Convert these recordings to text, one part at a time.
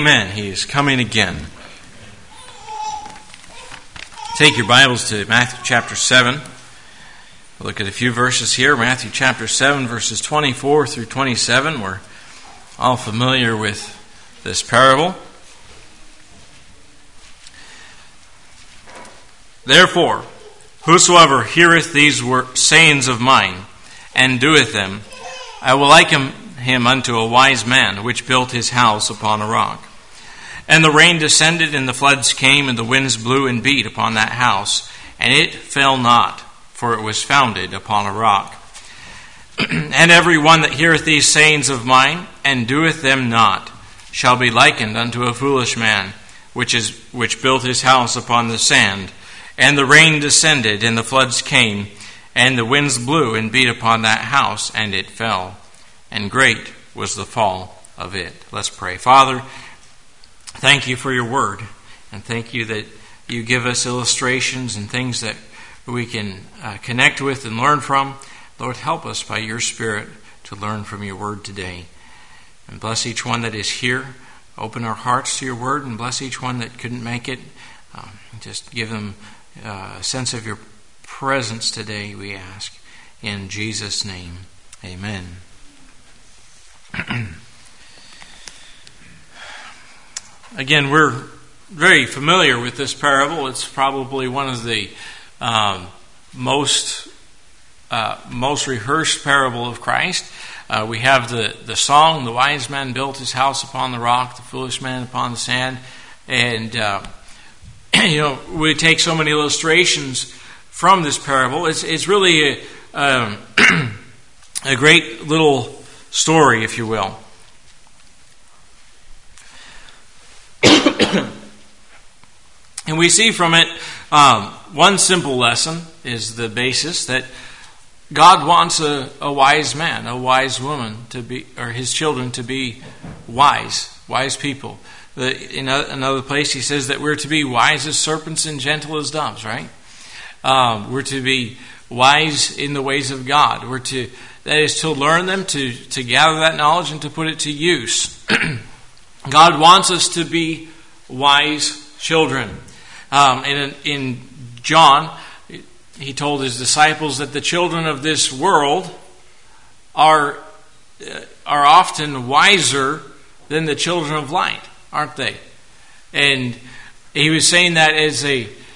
Amen. He is coming again. Take your Bibles to Matthew chapter 7. We'll look at a few verses here. Matthew chapter 7, verses 24 through 27. We're all familiar with this parable. Therefore, whosoever heareth these sayings of mine, and doeth them, I will liken him unto a wise man, which built his house upon a rock. And the rain descended, and the floods came, and the winds blew and beat upon that house, and it fell not, for it was founded upon a rock. And every one that heareth these sayings of mine, and doeth them not, shall be likened unto a foolish man, which built his house upon the sand. And the rain descended, and the floods came, and the winds blew and beat upon that house, and it fell. And great was the fall of it. Let's pray. Father, thank you for your word, and thank you that you give us illustrations and things that we can connect with and learn from. Lord, help us by your Spirit to learn from your word today. And bless each one that is here. Open our hearts to your word, and bless each one that couldn't make it. Just give them a sense of your presence today, we ask. In Jesus' name, amen. Again, we're very familiar with this parable. It's probably one of the most rehearsed parable of Christ. We have the song, "The wise man built his house upon the rock, the foolish man upon the sand," and we take so many illustrations from this parable. It's really a great little story, if you will. And we see from it one simple lesson is the basis that God wants a wise man, a wise woman to be, or his children to be wise people. In another place he says that we're to be wise as serpents and gentle as doves, right? We're to be wise in the ways of God. That is to learn them, to gather that knowledge and to put it to use. God wants us to be wise children. In John, he told his disciples that the children of this world are often wiser than the children of light, aren't they? And he was saying that as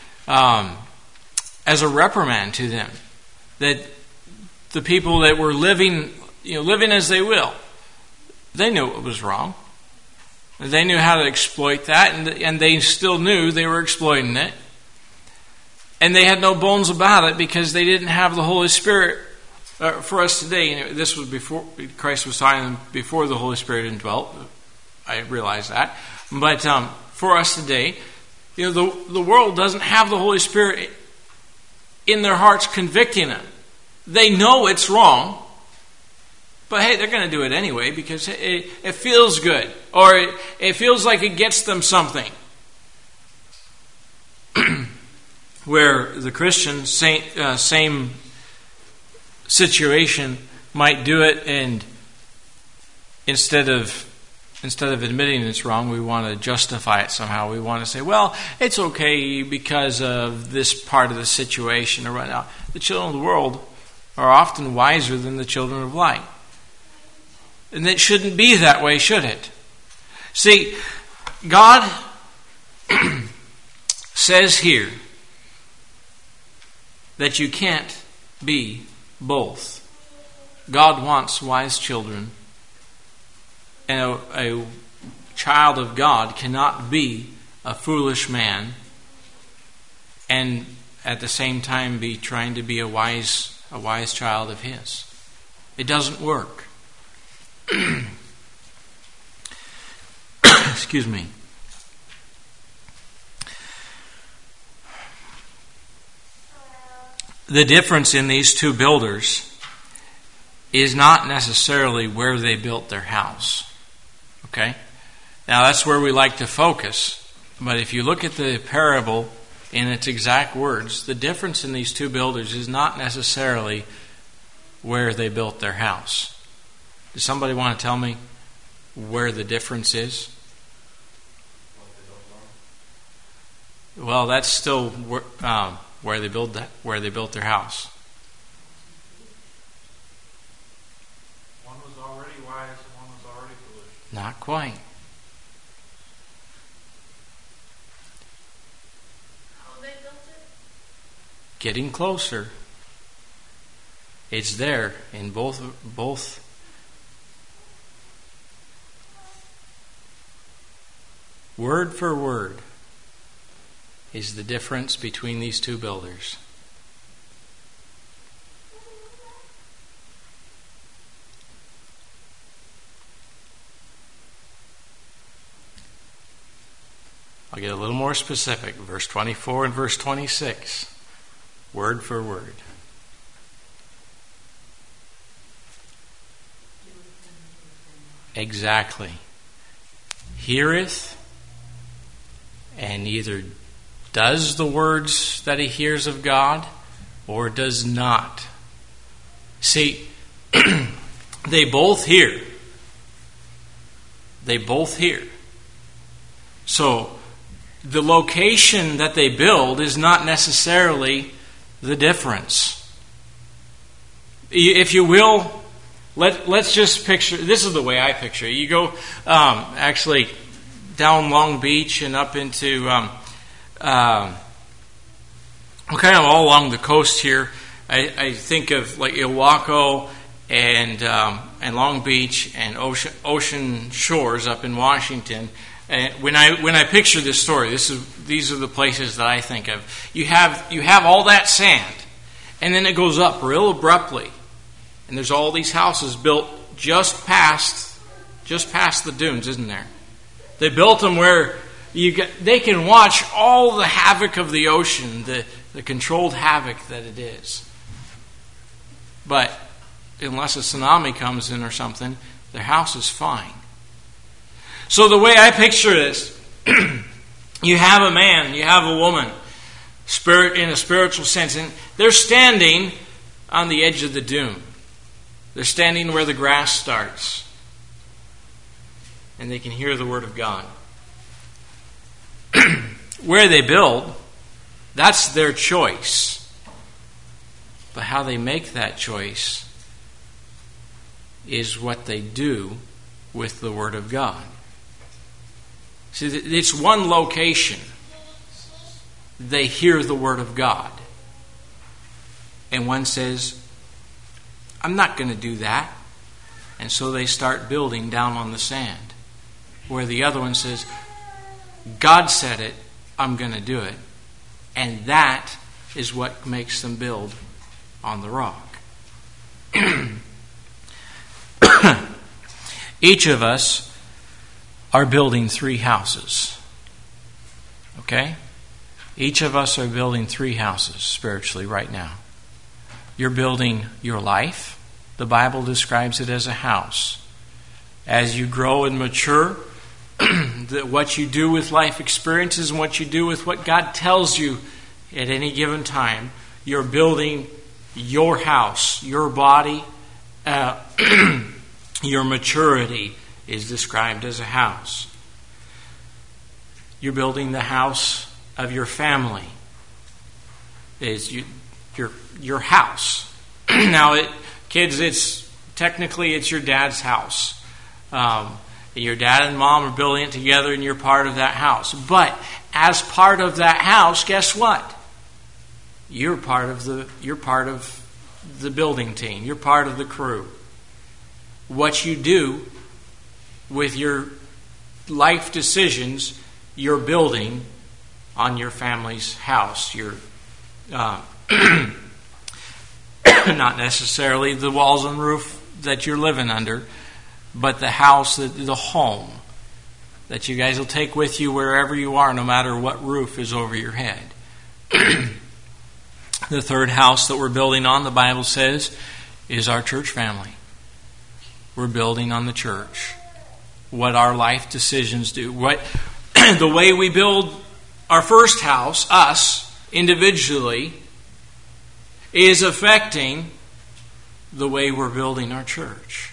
a reprimand to them, that the people that were living as they will, they knew it was wrong. They knew how to exploit that, and they still knew they were exploiting it. And they had no bones about it because they didn't have the Holy Spirit for us today. This was before Christ was talking, before the Holy Spirit indwelt. I realize that. But for us today, the world doesn't have the Holy Spirit in their hearts convicting them. They know it's wrong, but hey, they're going to do it anyway because it feels good, or it feels like it gets them something. Where the Christian, same situation, might do it, and instead of admitting it's wrong, we want to justify it somehow. We want to say, well, it's okay because of this part of the situation or whatnot. The children of the world are often wiser than the children of light. And it shouldn't be that way, should it? See, God says here that you can't be both. God wants wise children, and a child of God cannot be a foolish man and at the same time be trying to be a wise child of his. It doesn't work. Excuse me. The difference in these two builders is not necessarily where they built their house. Okay? Now that's where we like to focus. But if you look at the parable in its exact words, the difference in these two builders is not necessarily where they built their house. Does somebody want to tell me where the difference is? Well, that's still where they built their house. One was already wise and one was already foolish. Not quite. How they built it? Getting closer. It's there in both. Word for word is the difference between these two builders. I'll get a little more specific. Verse 24 and verse 26. Word for word. Exactly. Heareth and either does the words that he hears of God or does not. See, they both hear. They both hear. So, the location that they build is not necessarily the difference. If you will, let's just picture, this is the way I picture it. You go actually down Long Beach and up into kind of all along the coast here. I think of like Ilwaco and Long Beach and Ocean Shores up in Washington. And when I picture this story, these are the places that I think of. You have all that sand, and then it goes up real abruptly, and there's all these houses built just past the dunes, isn't there? They built them where they can watch all the havoc of the ocean, the controlled havoc that it is. But unless a tsunami comes in or something, their house is fine. So the way I picture this, you have a man, you have a woman, spirit in a spiritual sense, and they're standing on the edge of the dune. They're standing where the grass starts. And they can hear the Word of God. Where they build, that's their choice. But how they make that choice is what they do with the Word of God. See, it's one location. They hear the Word of God. And one says, I'm not going to do that. And so they start building down on the sand. Where the other one says, God said it, I'm going to do it. And that is what makes them build on the rock. Each of us are building 3 houses. Okay? Each of us are building 3 houses spiritually right now. You're building your life. The Bible describes it as a house. As you grow and mature, what you do with life experiences and what you do with what God tells you at any given time, you're building your house, your body, your maturity is described as a house. You're building the house of your family. Is your house. Now, kids, it's your dad's house. Your dad and mom are building it together, and you're part of that house. But as part of that house, guess what? You're part of the building team. You're part of the crew. What you do with your life decisions, you're building on your family's house. You're not necessarily the walls and roof that you're living under, but the house, the home that you guys will take with you wherever you are, no matter what roof is over your head. The third house that we're building on, the Bible says, is our church family. We're building on the church. What our life decisions do. The way we build our first house, us, individually, is affecting the way we're building our church.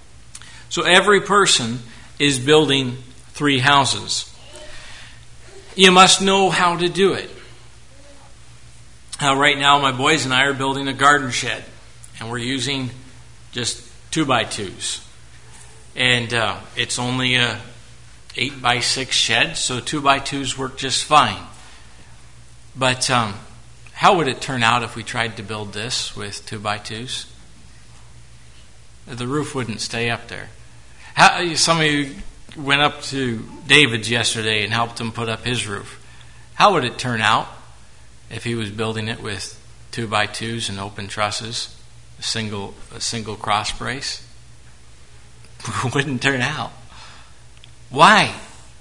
So every person is building 3 houses. you must know how to do it. Right now, my boys and I are building a garden shed, and we're using just 2x2s. And it's only a 8x6 shed, so 2x2s work just fine. But how would it turn out if we tried to build this with 2x2s? The roof wouldn't stay up there. Some of you went up to David's yesterday and helped him put up his roof. How would it turn out if he was building it with 2x2s and open trusses, a single cross brace? It wouldn't turn out. Why?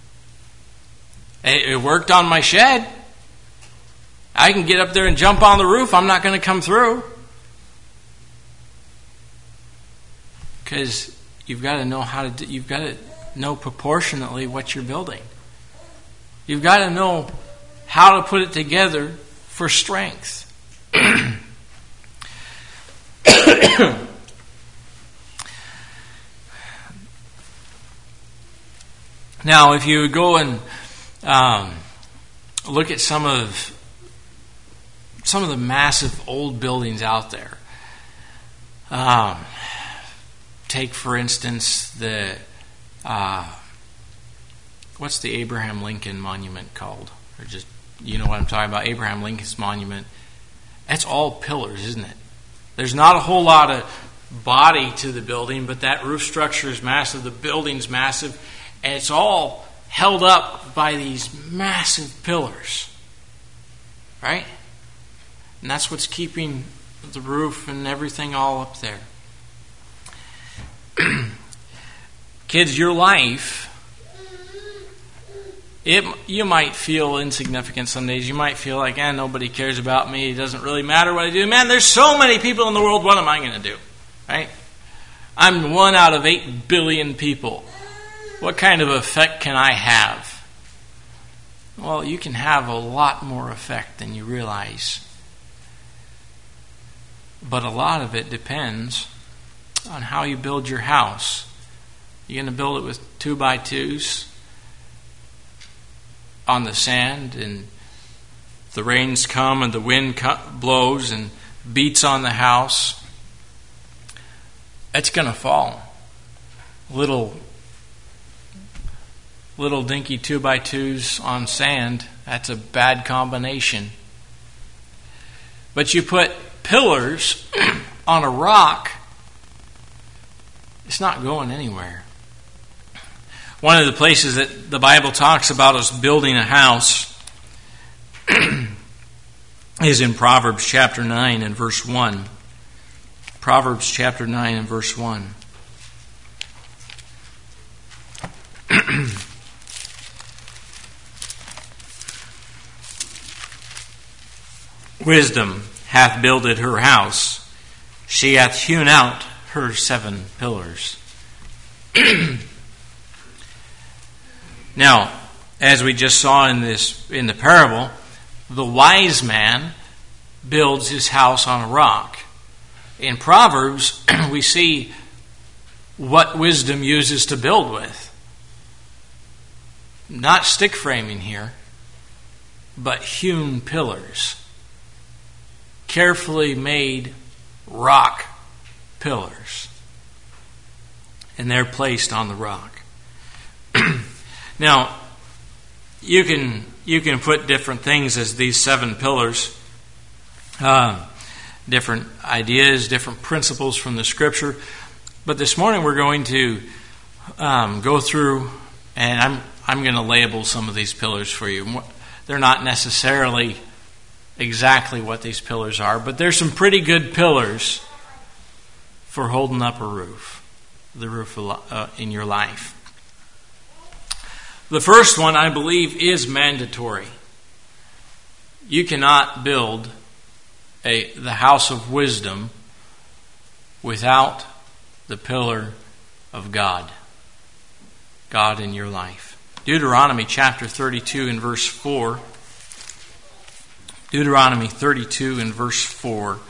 It worked on my shed. I can get up there and jump on the roof. I'm not going to come through. Because you've got to know how to. You've got to know proportionately what you're building. You've got to know how to put it together for strength. Now, if you go and look at some of the massive old buildings out there, take for instance the what's the Abraham Lincoln Monument called? Or just, you know what I'm talking about? Abraham Lincoln's Monument. That's all pillars, isn't it? There's not a whole lot of body to the building, but that roof structure is massive. The building's massive. And it's all held up by these massive pillars. Right? And that's what's keeping the roof and everything all up there. Kids, your life, you might feel insignificant some days. You might feel like, nobody cares about me. It doesn't really matter what I do. Man, there's so many people in the world. What am I going to do? Right? I'm 1 out of 8 billion people. What kind of effect can I have? Well, you can have a lot more effect than you realize. But a lot of it depends on how you build your house. You're going to build it with 2x2s on the sand, and the rains come and the wind blows and beats on the house. It's going to fall. Little dinky 2x2s on sand, that's a bad combination. But you put pillars on a rock, it's not going anywhere. One of the places that the Bible talks about us building a house is in Proverbs chapter 9 and verse 1. Proverbs chapter 9 and verse 1. Wisdom hath builded her house. She hath hewn out her 7 pillars. Now, as we just saw in the parable, the wise man builds his house on a rock. In Proverbs, we see what wisdom uses to build with. Not stick framing here, but hewn pillars. Carefully made rock pillars. And they're placed on the rock. Now, you can put different things as these 7 pillars, different ideas, different principles from the Scripture. But this morning we're going to go through, and I'm going to label some of these pillars for you. They're not necessarily exactly what these pillars are, but there's some pretty good pillars for holding up a roof, the roof in your life. The first one, I believe, is mandatory. You cannot build the house of wisdom without the pillar of God. God in your life. Deuteronomy chapter 32 and verse 4. Deuteronomy 32 and verse 4.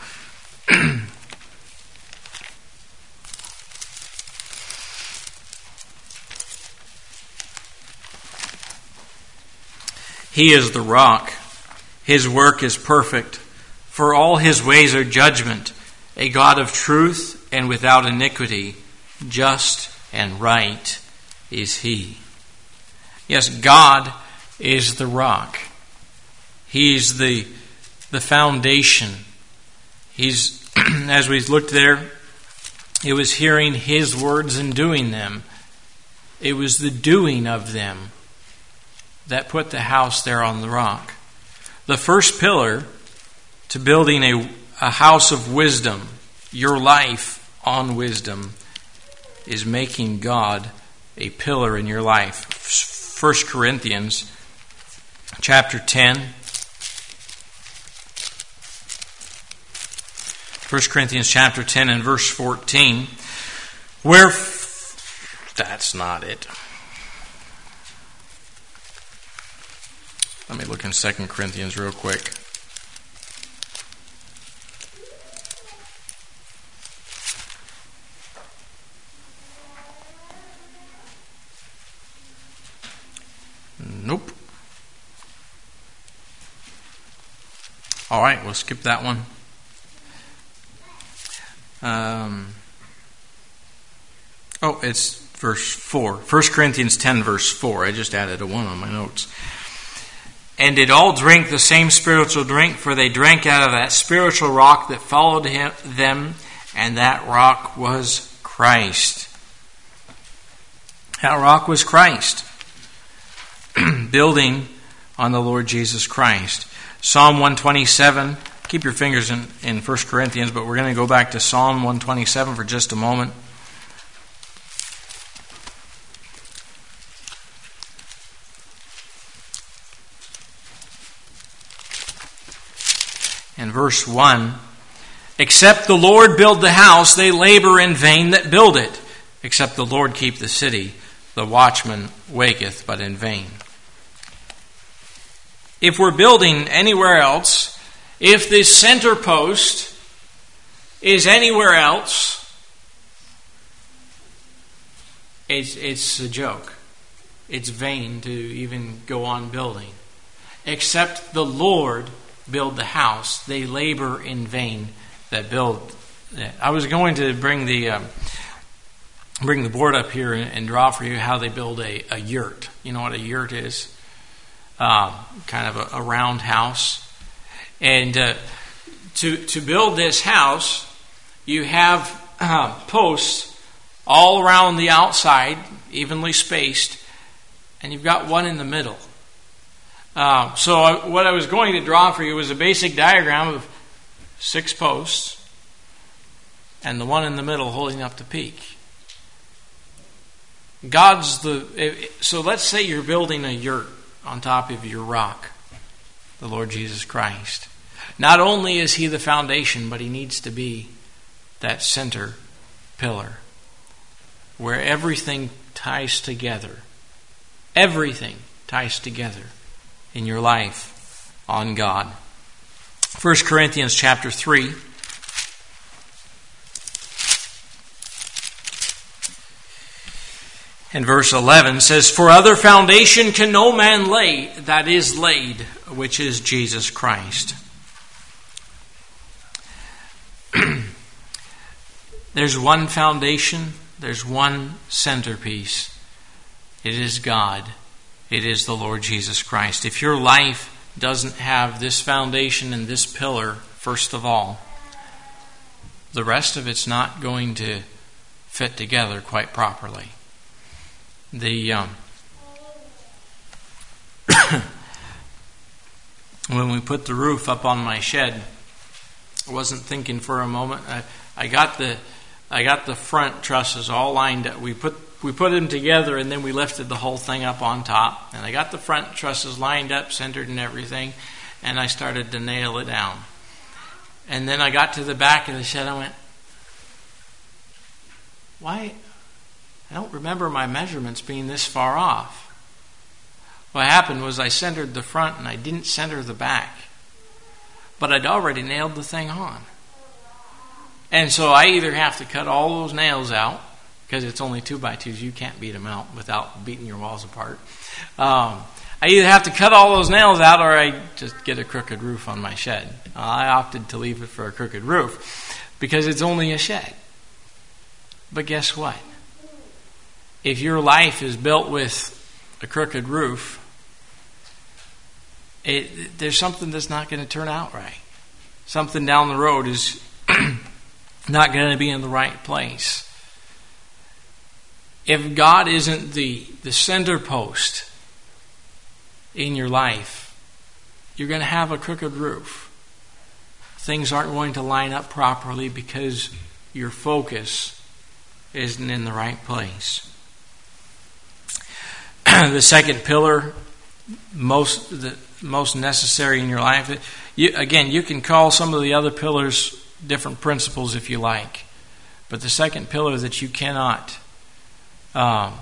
He is the rock. His work is perfect. For all his ways are judgment. A God of truth and without iniquity. Just and right is he. Yes, God is the rock. He's the foundation. He's, as we looked there, it was hearing his words and doing them. It was the doing of them that put the house there on the rock. The first pillar to building a house of wisdom, your life on wisdom, is making God a pillar in your life. 1 Corinthians chapter 10. 1 Corinthians chapter 10 and verse 14. That's not it. Let me look in 2 Corinthians real quick. Nope. All right, we'll skip that one. It's verse 4. 1 Corinthians 10, verse 4. I just added a 1 on my notes. And did all drink the same spiritual drink, for they drank out of that spiritual rock that followed them, and that rock was Christ. That rock was Christ. Building on the Lord Jesus Christ. Psalm 127. Keep your fingers in 1 Corinthians, but we're going to go back to Psalm 127 for just a moment. In verse 1, except the Lord build the house, they labor in vain that build it. Except the Lord keep the city, the watchman waketh but in vain. If we're building anywhere else, if the center post is anywhere else, it's a joke. It's vain to even go on building. Except the Lord build the house, they labor in vain that build it. I was going to bring the board up here and draw for you how they build a yurt. You know what a yurt is? Kind of a round house. And to build this house, you have posts all around the outside, evenly spaced, and you've got one in the middle. So what I was going to draw for you was a basic diagram of 6 posts and the one in the middle holding up the peak. So let's say you're building a yurt on top of your rock, the Lord Jesus Christ. Not only is he the foundation, but he needs to be that center pillar where everything ties together. Everything ties together in your life on God. 1 Corinthians chapter 3. And verse 11 says, for other foundation can no man lay that is laid, which is Jesus Christ. There's one foundation, there's one centerpiece. It is God. It is the Lord Jesus Christ. If your life doesn't have this foundation and this pillar, first of all, the rest of it's not going to fit together quite properly. When we put the roof up on my shed, I wasn't thinking for a moment. I got the front trusses all lined up. We put them together and then we lifted the whole thing up on top. And I got the front trusses lined up, centered and everything, and I started to nail it down. And then I got to the back of the shed. I went, why? I don't remember my measurements being this far off. What happened was I centered the front and I didn't center the back. But I'd already nailed the thing on. And so I either have to cut all those nails out, because it's only 2x2s, you can't beat them out without beating your walls apart. I either have to cut all those nails out or I just get a crooked roof on my shed. I opted to leave it for a crooked roof because it's only a shed. But guess what? If your life is built with a crooked roof, there's something that's not going to turn out right. Something down the road is not going to be in the right place. If God isn't the center post in your life, you're going to have a crooked roof. Things aren't going to line up properly because your focus isn't in the right place. The second pillar, most necessary in your life. You can call some of the other pillars different principles if you like, but the second pillar that you cannot not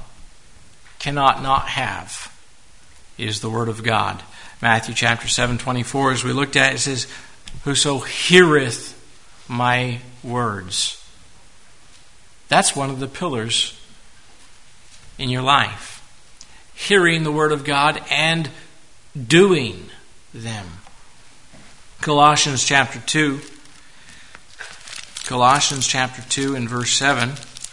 have is the Word of God. Matthew chapter 7:24, as we looked at, it says, "Whoso heareth my words." That's one of the pillars in your life. Hearing the Word of God and doing them. Colossians chapter 2 and verse 7.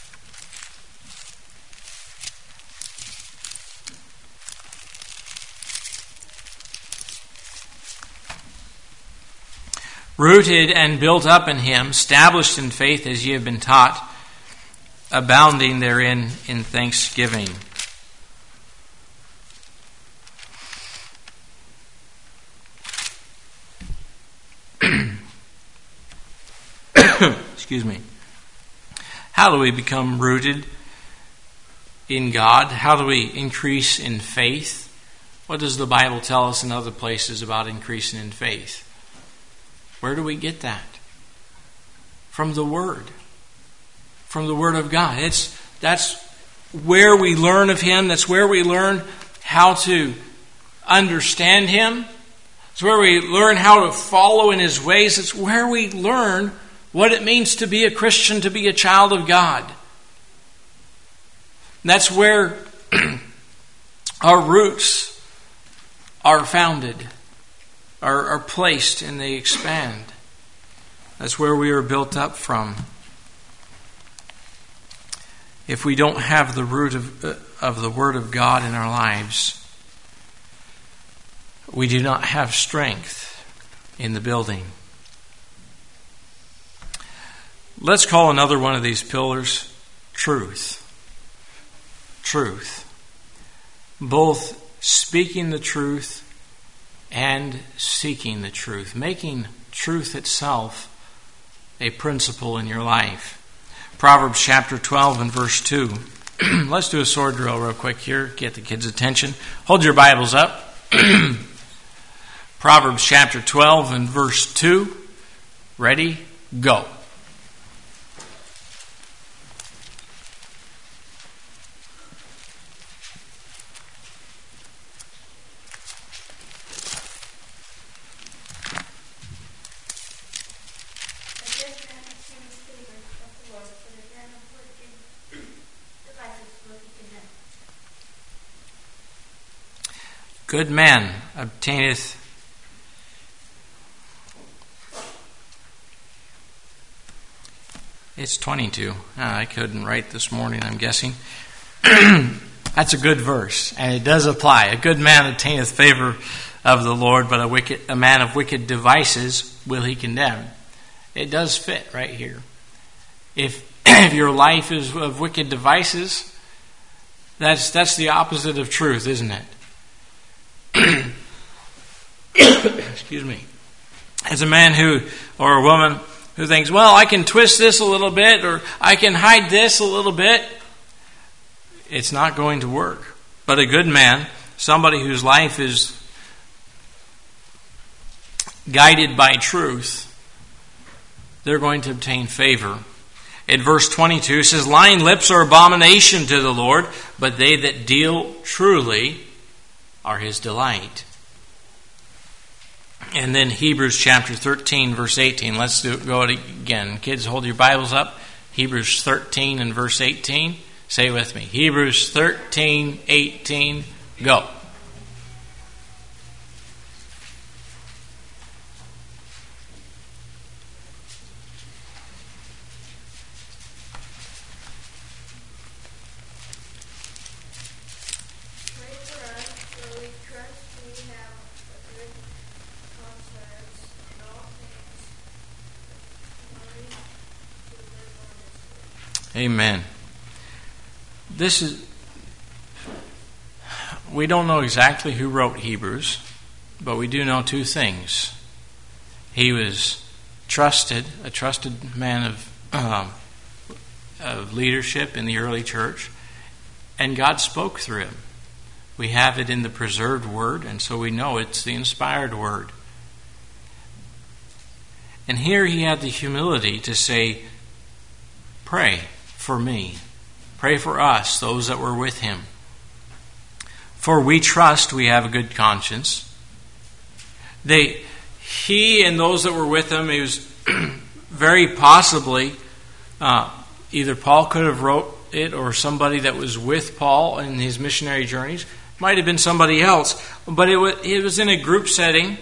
Rooted and built up in Him, established in faith as ye have been taught, abounding therein in thanksgiving. Excuse me. How do we become rooted in God? How do we increase in faith? What does the Bible tell us in other places about increasing in faith? Where do we get that? From the Word. From the Word of God. That's where we learn of Him. That's where we learn how to understand Him. It's where we learn how to follow in His ways. It's where we learn what it means to be a Christian, to be a child of God. That's where our roots are founded, are placed, and they expand. That's where we are built up from. If we don't have the root of the Word of God in our lives, we do not have strength in the building. Let's call another one of these pillars truth. Truth. Both speaking the truth and seeking the truth. Making truth itself a principle in your life. Proverbs chapter 12 and verse 2. Let's do a sword drill real quick here. Get the kids' attention. Hold your Bibles up. Proverbs chapter 12 and verse 2. Ready? Go. Good man obtaineth It's 22. I couldn't write this morning, I'm guessing. That's a good verse, and it does apply. A good man obtaineth favor of the Lord, but a man of wicked devices will he condemn. It does fit right here. If your life is of wicked devices, that's the opposite of truth, isn't it? Excuse me. As a man or a woman who thinks, well, I can twist this a little bit, or I can hide this a little bit, it's not going to work. But a good man, somebody whose life is guided by truth, they're going to obtain favor. In verse 22, it says, lying lips are abomination to the Lord, but they that deal truly are His delight. And then Hebrews chapter 13, verse 18. Let's go again. Kids, hold your Bibles up. Hebrews 13 and verse 18. Say it with me. Hebrews 13, 18. Go. Amen. We don't know exactly who wrote Hebrews, but we do know two things. He was a trusted man of leadership in the early church, and God spoke through him. We have it in the preserved word, and so we know it's the inspired word. And here he had the humility to say, pray for me. Pray for us, those that were with him. For we trust we have a good conscience. He and those that were with him, he was very possibly, either Paul could have wrote it or somebody that was with Paul in his missionary journeys. Might have been somebody else, but it was in a group setting.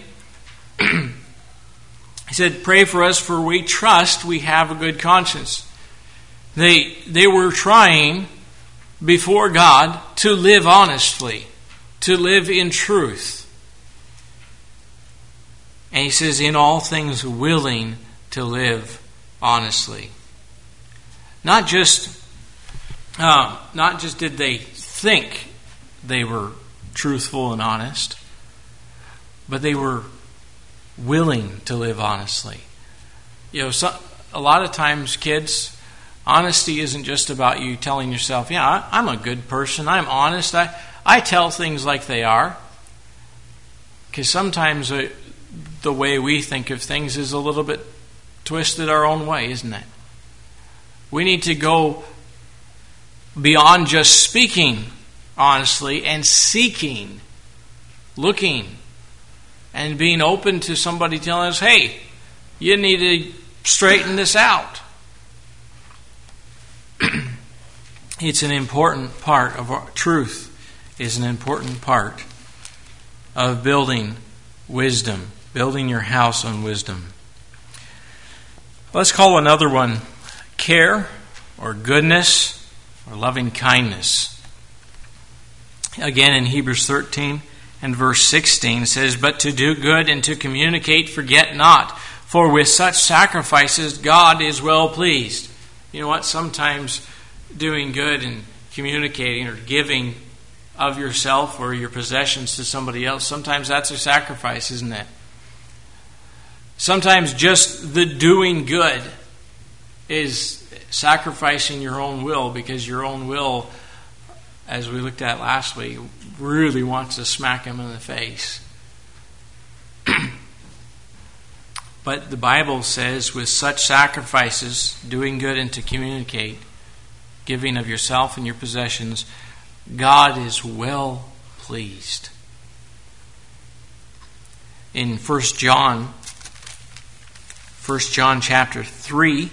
He said, pray for us, for we trust we have a good conscience. They were trying before God to live honestly, to live in truth. And he says, in all things willing to live honestly. Not just did they think they were truthful and honest, but they were willing to live honestly. A lot of times, kids, honesty isn't just about you telling yourself, yeah, I'm a good person, I'm honest, I tell things like they are. Because sometimes the way we think of things is a little bit twisted our own way, isn't it? We need to go beyond just speaking honestly and seeking, looking, and being open to somebody telling us, hey, you need to straighten this out. It's an important part of our truth, is an important part of building wisdom, building your house on wisdom. Let's call another one care or goodness or loving kindness. Again in Hebrews 13 and verse 16 says, but to do good and to communicate forget not, for with such sacrifices God is well pleased. You know what? Sometimes doing good and communicating or giving of yourself or your possessions to somebody else, sometimes that's a sacrifice, isn't it? Sometimes just the doing good is sacrificing your own will, because your own will, as we looked at last week, really wants to smack him in the face. But the Bible says, with such sacrifices, doing good and to communicate, giving of yourself and your possessions, God is well pleased. In 1 John chapter 3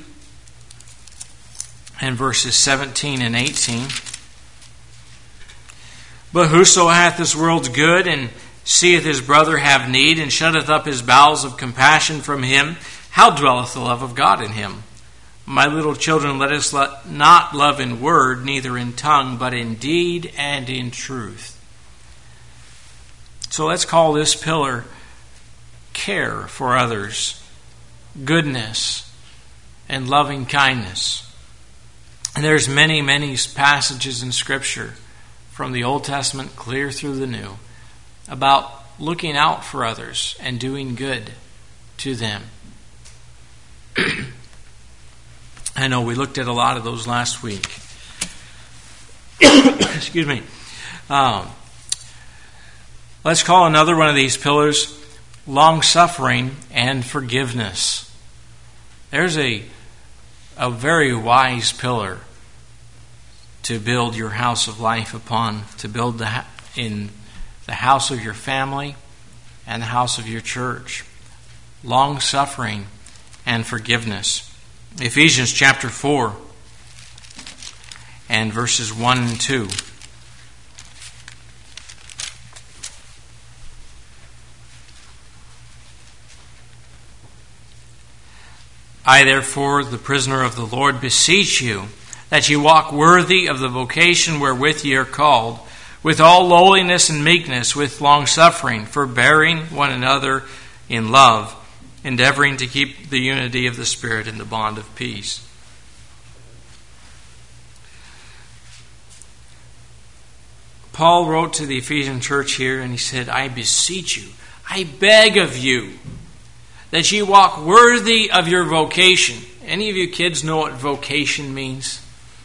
and verses 17 and 18, but whoso hath this world's good and seeth his brother have need and shutteth up his bowels of compassion from him, how dwelleth the love of God in him? My little children, let us not love in word, neither in tongue, but in deed and in truth. So let's call this pillar care for others, goodness, and loving kindness. And there's many, many passages in Scripture from the Old Testament clear through the New about looking out for others and doing good to them. I know we looked at a lot of those last week. Excuse me. Let's call another one of these pillars long-suffering and forgiveness. There's a very wise pillar to build your house of life upon, to build in the house of your family and the house of your church. Long-suffering and forgiveness. Ephesians chapter 4 and verses 1 and 2. I therefore, the prisoner of the Lord, beseech you that ye walk worthy of the vocation wherewith ye are called, with all lowliness and meekness, with longsuffering, forbearing one another in love, endeavoring to keep the unity of the Spirit in the bond of peace. Paul wrote to the Ephesian church here, and he said, I beseech you, I beg of you, that ye walk worthy of your vocation. Any of you kids know what vocation means?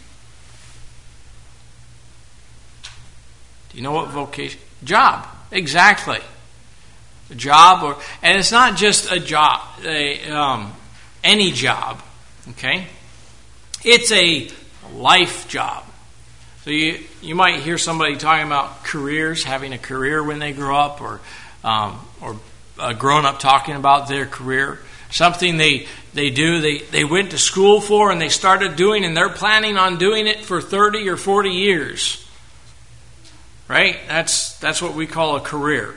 Do you know what vocation? Job, exactly. A job, and it's not just a job, any job, okay? It's a life job. So you might hear somebody talking about careers, having a career when they grow up, or a grown-up talking about their career. Something they do, they went to school for and they started doing, and they're planning on doing it for 30 or 40 years. Right? That's what we call a career.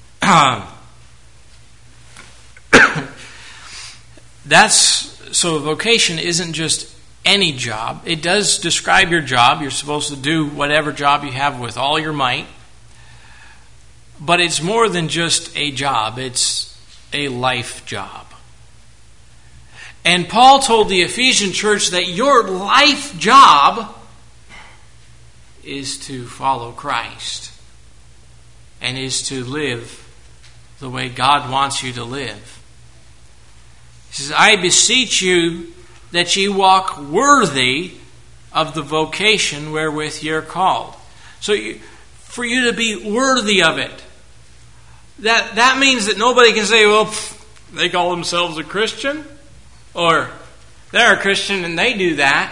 So vocation isn't just any job. It does describe your job. You're supposed to do whatever job you have with all your might. But it's more than just a job. It's a life job. And Paul told the Ephesian church that your life job is to follow Christ and is to live the way God wants you to live. He says, I beseech you that ye walk worthy of the vocation wherewith ye are called. So for you to be worthy of it, that means that nobody can say, well, they call themselves a Christian, or they're a Christian and they do that.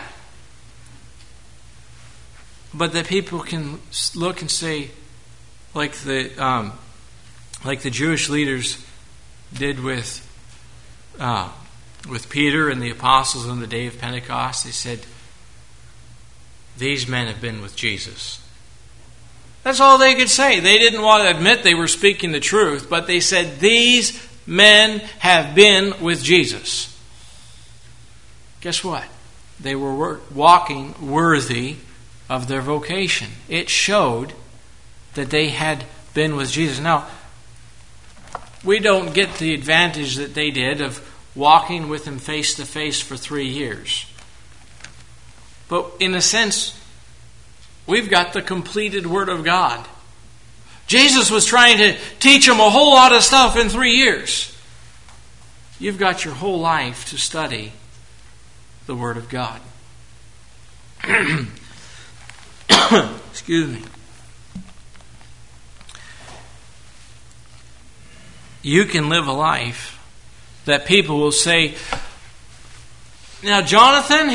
But that people can look and say, like the Jewish leaders did with Peter and the apostles on the day of Pentecost. They said, these men have been with Jesus. That's all they could say. They didn't want to admit they were speaking the truth, but they said, these men have been with Jesus. Guess what? They were walking worthy of their vocation. It showed that they had been with Jesus. Now, we don't get the advantage that they did of walking with Him face to face for 3 years. But in a sense, we've got the completed Word of God. Jesus was trying to teach them a whole lot of stuff in 3 years. You've got your whole life to study the Word of God. Excuse me. You can live a life that people will say, now Jonathan,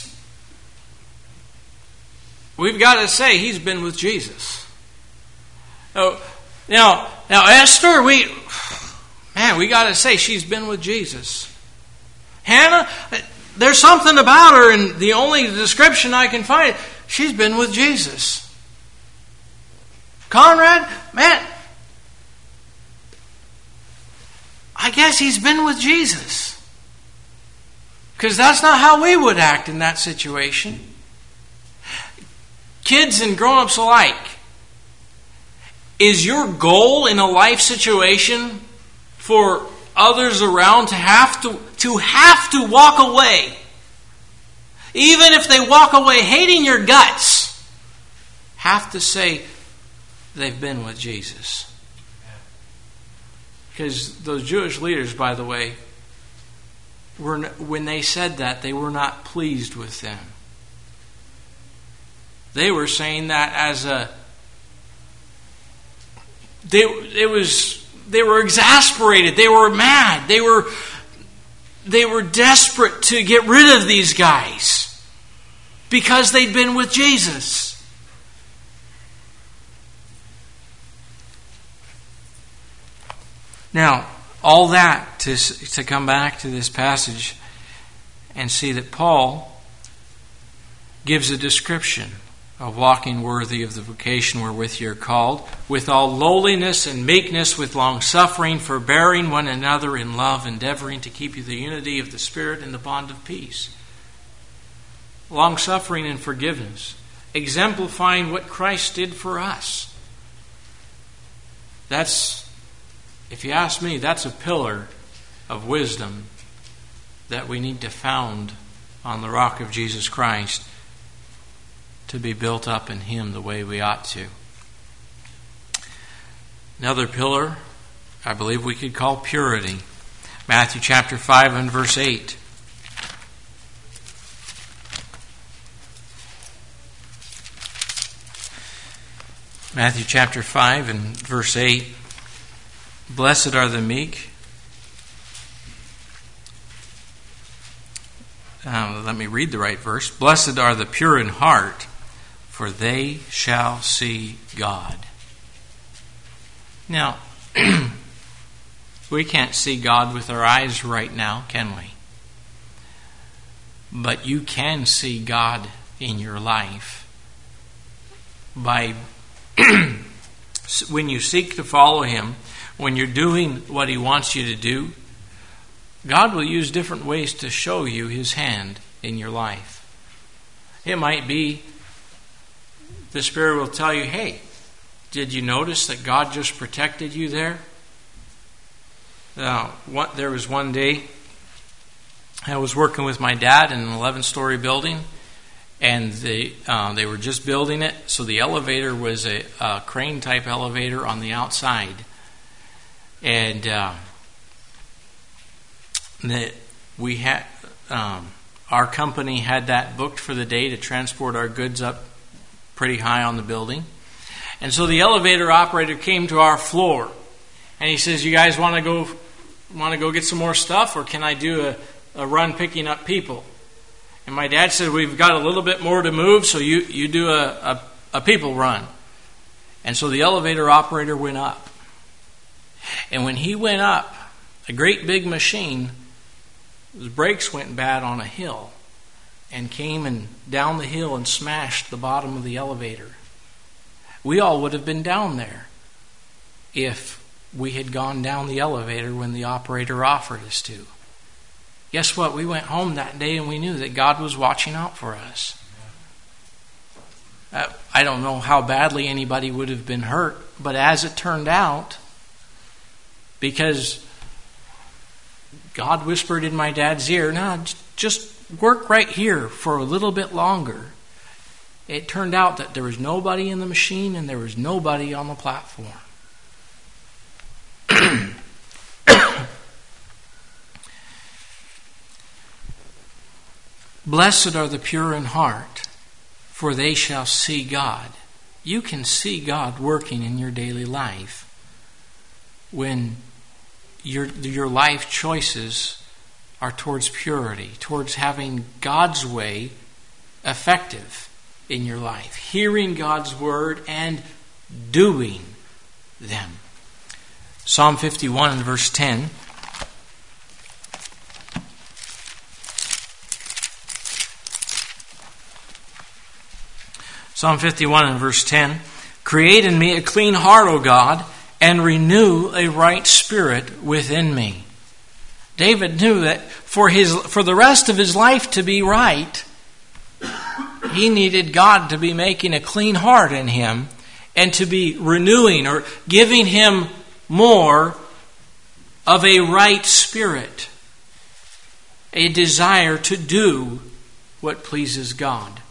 we've got to say he's been with Jesus. Oh, now Esther, we got to say she's been with Jesus. Hannah, there's something about her, and the only description I can find, she's been with Jesus. Conrad, man, I guess he's been with Jesus. Because that's not how we would act in that situation. Kids and grown-ups alike, is your goal in a life situation for others around to have to walk away? Even if they walk away hating your guts, have to say they've been with Jesus. Because those Jewish leaders, by the way, when they said that, they were not pleased with them. They were saying that as they were exasperated. They were mad. They were desperate to get rid of these guys because they'd been with Jesus. Now, all that to come back to this passage and see that Paul gives a description of walking worthy of the vocation wherewith you are called, with all lowliness and meekness, with long suffering, forbearing one another in love, endeavoring to keep you the unity of the Spirit in the bond of peace. Long suffering and forgiveness, exemplifying what Christ did for us. That's, if you ask me, that's a pillar of wisdom that we need to found on the rock of Jesus Christ to be built up in Him the way we ought to. Another pillar, I believe we could call purity. Matthew chapter 5 and verse 8. Matthew chapter 5 and verse 8. Blessed are the meek. Let me read the right verse. Blessed are the pure in heart, for they shall see God. Now, we can't see God with our eyes right now, can we? But you can see God in your life by when you seek to follow Him, when you're doing what He wants you to do. God will use different ways to show you His hand in your life. It might be the Spirit will tell you, hey, did you notice that God just protected you there? Now, there was one day I was working with my dad in an 11-story building, and they were just building it, so the elevator was a crane-type elevator on the outside. And we had our company had that booked for the day to transport our goods up pretty high on the building. And so the elevator operator came to our floor, and he says, "You guys want to go get some more stuff, or can I do a run picking up people?" And my dad said, "We've got a little bit more to move, so you do a people run." And so the elevator operator went up. And when he went up, a great big machine, his brakes went bad on a hill and came and down the hill and smashed the bottom of the elevator. We all would have been down there if we had gone down the elevator when the operator offered us to. Guess what? We went home that day and we knew that God was watching out for us. I don't know how badly anybody would have been hurt, but as it turned out, because God whispered in my dad's ear, "No, just work right here for a little bit longer." It turned out that there was nobody in the machine and there was nobody on the platform. Blessed are the pure in heart, for they shall see God. You can see God working in your daily life when your life choices are towards purity, towards having God's way effective in your life, hearing God's word and doing them. Psalm 51 and verse 10. Psalm 51 and verse 10. Create in me a clean heart, O God, and renew a right spirit within me. David knew that for the rest of his life to be right, he needed God to be making a clean heart in him and to be renewing or giving him more of a right spirit, a desire to do what pleases God.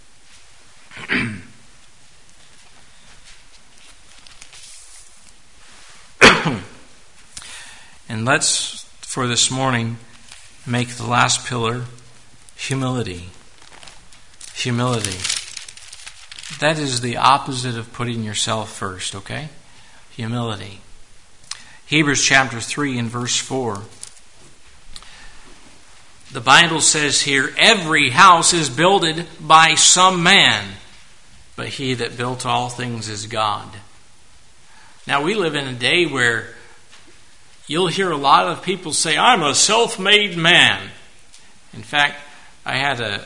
And let's, for this morning, make the last pillar humility. Humility. That is the opposite of putting yourself first, okay? Humility. Hebrews chapter 3 and verse 4. The Bible says here, every house is builded by some man, but he that built all things is God. Now we live in a day where you'll hear a lot of people say, "I'm a self-made man." In fact, I had a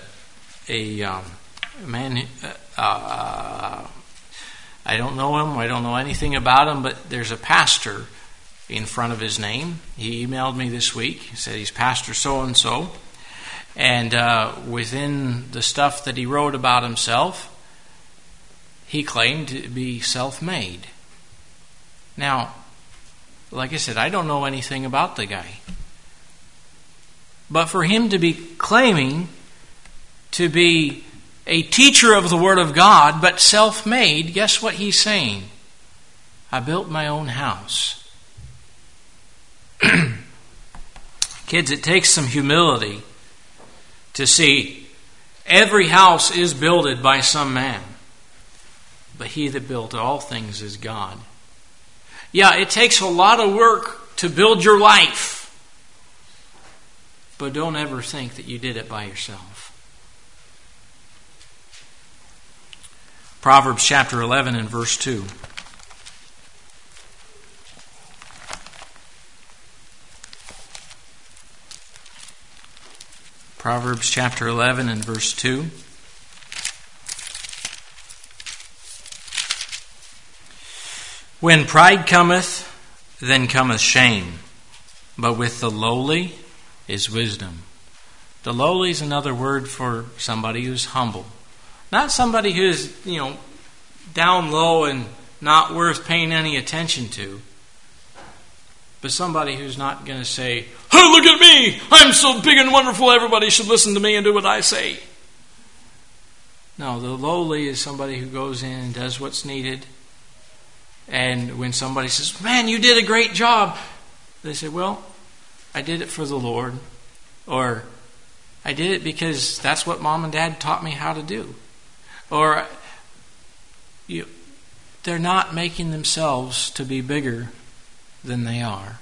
man, I don't know him, I don't know anything about him, but there's a pastor in front of his name. He emailed me this week. He said he's Pastor so-and-so. And within the stuff that he wrote about himself, he claimed to be self-made. Now, like I said, I don't know anything about the guy. But for him to be claiming to be a teacher of the Word of God, but self-made, guess what he's saying? I built my own house. Kids, it takes some humility to see every house is builded by some man, but he that built all things is God. Yeah, it takes a lot of work to build your life, but don't ever think that you did it by yourself. Proverbs chapter 11 and verse 2. Proverbs chapter 11 and verse 2. When pride cometh, then cometh shame, but with the lowly is wisdom. The lowly is another word for somebody who's humble. Not somebody who's, down low and not worth paying any attention to. But somebody who's not going to say, "Hey, look at me! I'm so big and wonderful, everybody should listen to me and do what I say." No, the lowly is somebody who goes in and does what's needed. And when somebody says, "Man, you did a great job," they say, "Well, I did it for the Lord." Or, "I did it because that's what Mom and Dad taught me how to do." Or, they're not making themselves to be bigger than they are.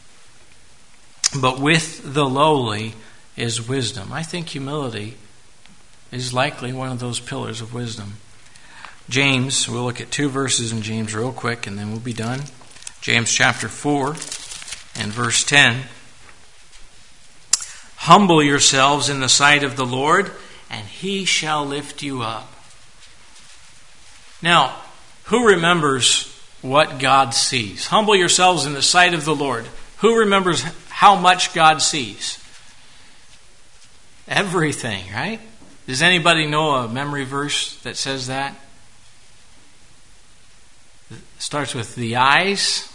But with the lowly is wisdom. I think humility is likely one of those pillars of wisdom. James, we'll look at 2 verses in James real quick and then we'll be done. James chapter 4 and verse 10. Humble yourselves in the sight of the Lord, and He shall lift you up. Now, who remembers what God sees? Humble yourselves in the sight of the Lord. Who remembers how much God sees? Everything, right? Does anybody know a memory verse that says that? It starts with the eyes.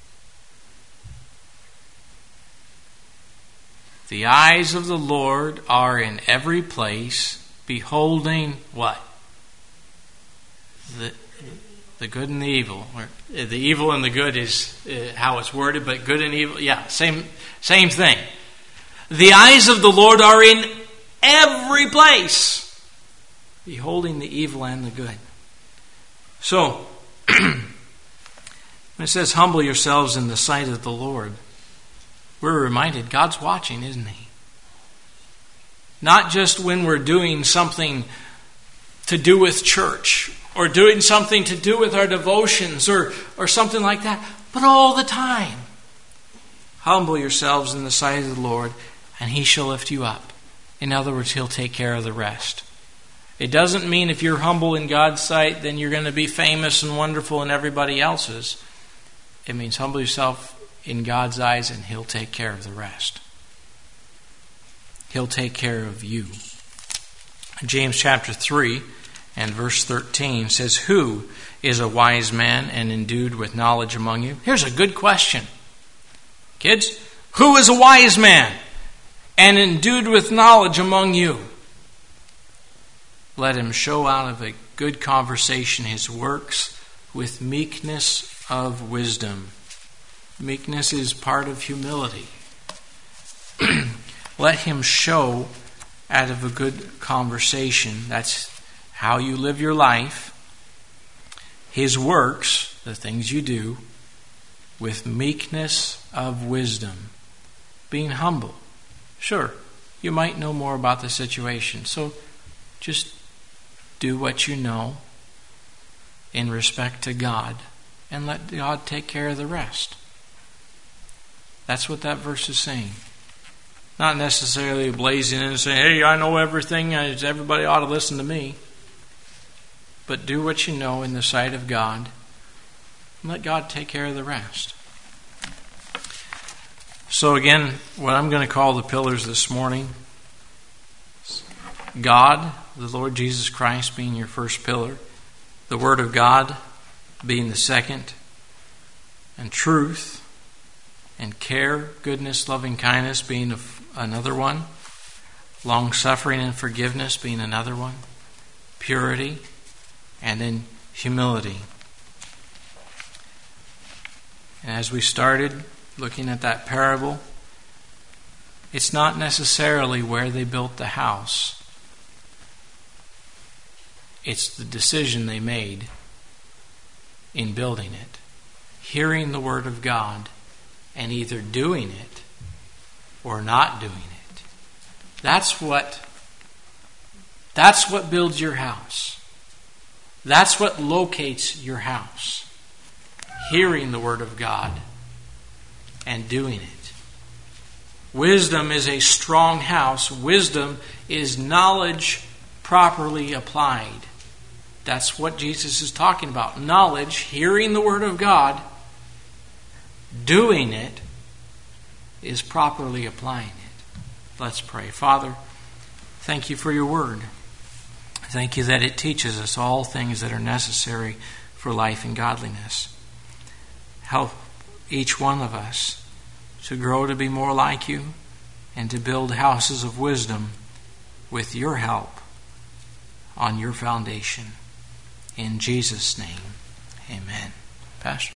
The eyes of the Lord are in every place, beholding what? The good and the evil. Or the evil and the good is how it's worded, but good and evil, yeah, same thing. The eyes of the Lord are in every place, beholding the evil and the good. So, when it says, humble yourselves in the sight of the Lord, we're reminded God's watching, isn't He? Not just when we're doing something to do with church, or doing something to do with our devotions, or something like that, but all the time. Humble yourselves in the sight of the Lord, and He shall lift you up. In other words, He'll take care of the rest. It doesn't mean if you're humble in God's sight, then you're going to be famous and wonderful in everybody else's. It means humble yourself in God's eyes, and He'll take care of the rest. He'll take care of you. James chapter 3 and verse 13 says, who is a wise man and endued with knowledge among you? Here's a good question. Kids, who is a wise man and endued with knowledge among you? Let him show out of a good conversation his works with meekness of wisdom. Meekness is part of humility. Let him show out of a good conversation. That's how you live your life. His works, the things you do, with meekness of wisdom. Being humble. Sure, you might know more about the situation. So just do what you know in respect to God, and let God take care of the rest. That's what that verse is saying. Not necessarily blazing in and saying, hey, I know everything, everybody ought to listen to me. But do what you know in the sight of God, and let God take care of the rest. So again, what I'm going to call the pillars this morning, God, the Lord Jesus Christ being your first pillar, the Word of God being the second, and truth, and care, goodness, loving kindness being another one, long-suffering and forgiveness being another one, purity, and then humility. And as we started looking at that parable, it's not necessarily where they built the house. It's the decision they made in building it. Hearing the Word of God and either doing it or not doing it. That's what builds your house. That's what locates your house. Hearing the Word of God and doing it. Wisdom is a strong house. Wisdom is knowledge properly applied. That's what Jesus is talking about. Knowledge, hearing the Word of God, doing it is properly applying it. Let's pray. Father, thank you for your Word. Thank you that it teaches us all things that are necessary for life and godliness. Help each one of us to grow to be more like you and to build houses of wisdom with your help on your foundation. In Jesus' name, amen. Pastor?